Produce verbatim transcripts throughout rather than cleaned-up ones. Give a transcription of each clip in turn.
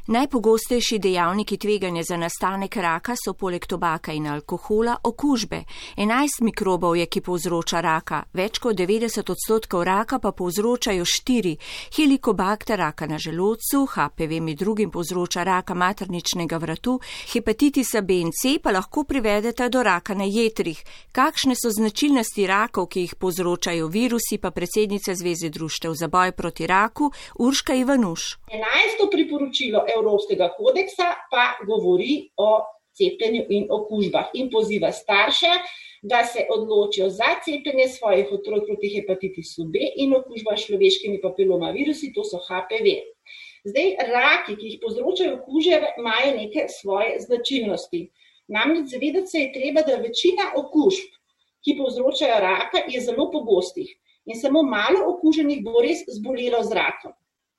Najpogostejši dejavniki tveganja za nastanek raka so poleg tobaka in alkohola okužbe. enajst mikrobov je, ki povzroča raka, več kot devetdeset odstotkov raka pa povzročajo štiri. Helikobakter raka na želodcu, H P V med drugim povzroča raka materničnega vratu, hepatitisa B in C pa lahko privedeta do raka na jetrih. Kakšne so značilnosti rakov, ki jih povzročajo virusi, pa predsednica Zveze društev za boj proti raku Urška Ivanuš. enajsto priporočilo Evropskega kodeksa pa govori o cepljenju in okužbah in poziva starše, da se odločijo za cepljenje svojih otrok proti hepatitisu B in okužbam človeškimi papilomavirusi, to so H P V. Zdaj, raki, ki jih povzročajo okužbe, imajo neke svoje značilnosti. Namreč zavedati se je treba, da večina okužb, ki povzročajo raka, je zelo pogostih in samo malo okuženih bo res zbolelo z rakom.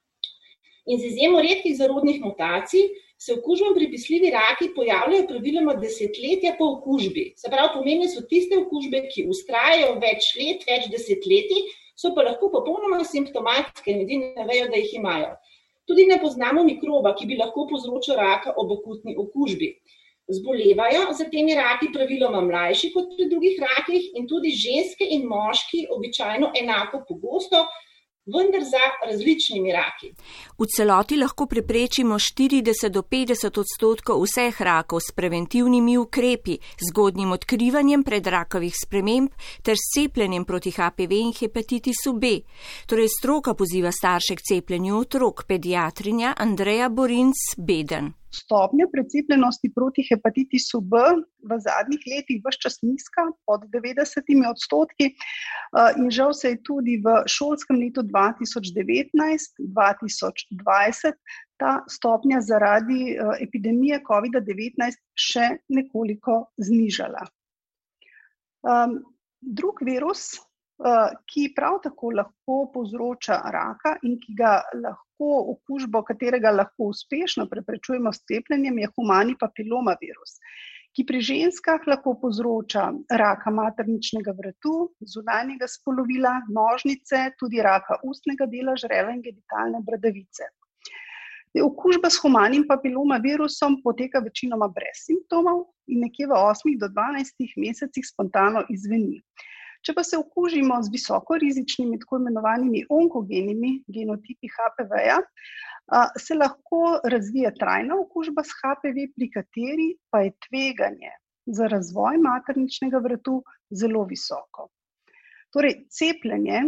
In z izjemo redkih zarodnih mutacij se okužbam pripisljivi raki pojavljajo praviloma desetletja po okužbi. Se pravi, pomembne so tiste okužbe, ki vztrajajo več let, več desetletij, so pa lahko popolnoma simptomatske in ljudje ne vejo, da jih imajo. Tudi ne poznamo mikroba, ki bi lahko povzročil raka ob akutni okužbi. Zbolevajo za temi raki praviloma mlajši kot pri drugih rakih in tudi ženske in moški običajno enako pogosto, vendar za različnimi raki. V celoti lahko preprečimo štirideset do petdeset odstotkov vseh rakov s preventivnimi ukrepi, zgodnjim odkrivanjem predrakavih sprememb ter s cepljenjem proti H P V in hepatitisu B. Torej stroka poziva starše k cepljenju otrok, pediatrinja Andreja Borinc-Beden. Stopnja precepljenosti proti hepatitisu B v zadnjih letih ves čas nizka, pod devetdesetimi odstotki, in žal se je tudi v šolskem letu dva tisoč devetnajst dva tisoč dvajset ta stopnja zaradi epidemije covida devetnajst še nekoliko znižala. Drug virus, ki prav tako lahko povzroča raka in ki ga lahko okužbo, katerega lahko uspešno preprečujemo s cepljenjem, je humani papilomavirus, ki pri ženskah lahko povzroča raka materničnega vratu, zunanjega spolovila, nožnice, tudi raka ustnega dela, žrela in genitalne bradavice. Okužba s humanim papilomavirusom poteka večinoma brez simptomov in nekje v osmih do dvanajstih mesecih spontano izzveni. Če pa se okužimo z visokorizičnimi, tako imenovanimi onkogenimi genotipi H P V-ja, se lahko razvije trajna okužba s H P V, pri kateri pa je tveganje za razvoj materničnega vratu zelo visoko. Torej, cepljenje,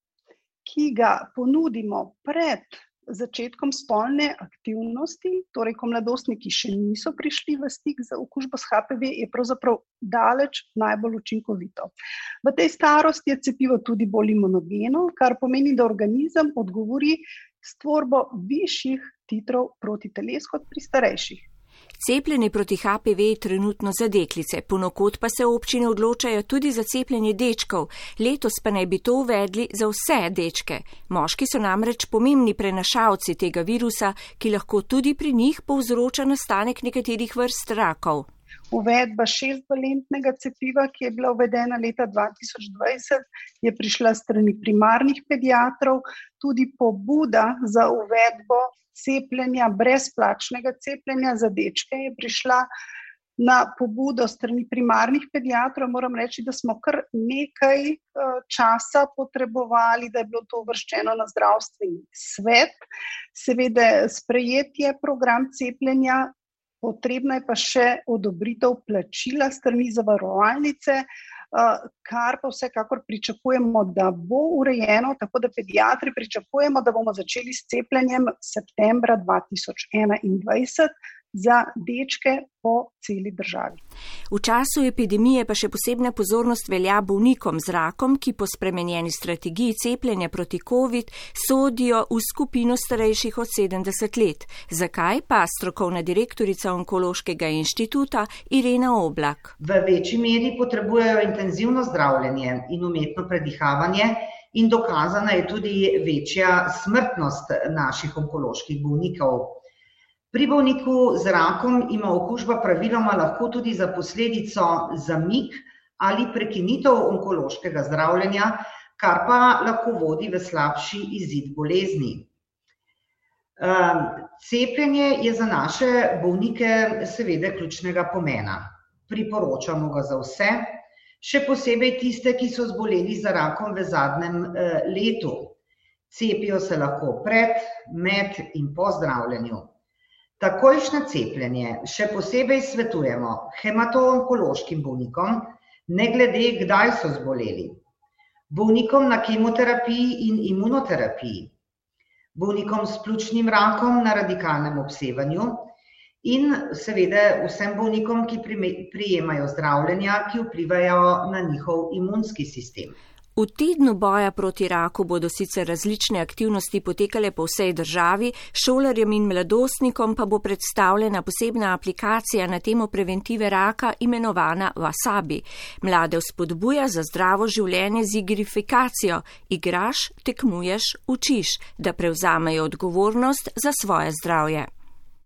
ki ga ponudimo pred začetkom spolne aktivnosti, torej ko mladostniki še niso prišli v stik z okužbo s H P V, je pravzaprav daleč najbolj učinkovito. V tej starosti je cepivo tudi bolj imunogeno, kar pomeni, da organizem odgovori s tvorbo višjih titrov proti teles kot pri starejših. Cepljenje proti H P V je trenutno za deklice, ponekod pa se občine odločajo tudi za cepljenje dečkov, letos pa naj bi to uvedli za vse dečke. Moški so namreč pomembni prenašalci tega virusa, ki lahko tudi pri njih povzroča nastanek nekaterih vrst rakov. Uvedba šestvalentnega cepiva, ki je bila uvedena leta dva tisoč dvajset, je prišla strani primarnih pediatrov, tudi pobuda za uvedbo cepljenja, brezplačnega cepljenja za dečke je prišla na pobudo strani primarnih pediatrov. Moram reči, da smo kar nekaj časa potrebovali, da je bilo to uvrščeno na zdravstveni svet. Seveda sprejetje program cepljenja, potrebna je pa še odobritev plačila strani zavarovalnice, kar pa vsekakor pričakujemo, da bo urejeno, tako da pediatri pričakujemo, da bomo začeli s cepljenjem septembra dva tisoč enaindvajset za dečke po celi državi. V času epidemije pa še posebna pozornost velja bolnikom z rakom, ki po spremenjeni strategiji cepljenja proti COVID sodijo v skupino starejših od sedemdeset let. Zakaj pa strokovna direktorica Onkološkega inštituta Irena Oblak? V večji meri potrebujejo intenzivno zdravljenje in umetno predihavanje in dokazana je tudi večja smrtnost naših onkoloških bolnikov. Pri bolniku z rakom ima okužba praviloma lahko tudi za posledico zamik ali prekinitev onkološkega zdravljenja, kar pa lahko vodi v slabši izid bolezni. cepljenje je za naše bolnike seveda ključnega pomena. Priporočamo ga za vse, še posebej tiste, ki so zboleli za rakom v zadnjem letu. Cepijo se lahko pred, med in po zdravljenju. Takojšnje cepljenje še posebej svetujemo hemato-onkološkim bolnikom, ne glede, kdaj so zboleli, bolnikom na kemoterapiji in imunoterapiji, bolnikom s pljučnim rakom na radikalnem obsevanju in seveda vsem bolnikom, ki prijemajo zdravljenja, ki vplivajo na njihov imunski sistem. V tednu boja proti raku bodo sicer različne aktivnosti potekale po vsej državi, šolarjem in mladostnikom pa bo predstavljena posebna aplikacija na temo preventive raka imenovana Wasabi. Mlade vzpodbuja za zdravo življenje z igrifikacijo. Igraš, tekmuješ, učiš, da prevzamejo odgovornost za svoje zdravje.